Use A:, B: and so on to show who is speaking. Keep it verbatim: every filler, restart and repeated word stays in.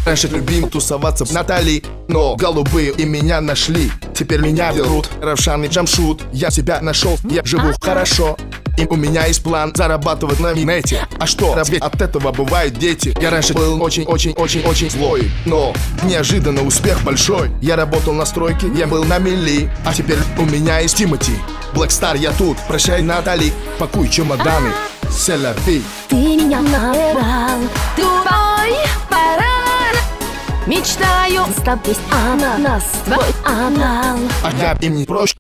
A: Раньше любим тусоваться в Натали, но голубые и меня нашли. Теперь меня берут Равшан и Джамшут. Я себя нашел, я живу хорошо. И у меня есть план зарабатывать на минете. А что, разве от этого бывают дети? Я раньше был очень-очень-очень-очень злой, но неожиданно успех большой. Я работал на стройке, я был на мели. А теперь у меня есть Тимати. Блэкстар, я тут, прощай, Натали. Пакуй чемоданы, селяви.
B: Ты меня набрал, Дубай, пора. Мечтаю с тобой ананас, твой анал.
A: А я им не прочь,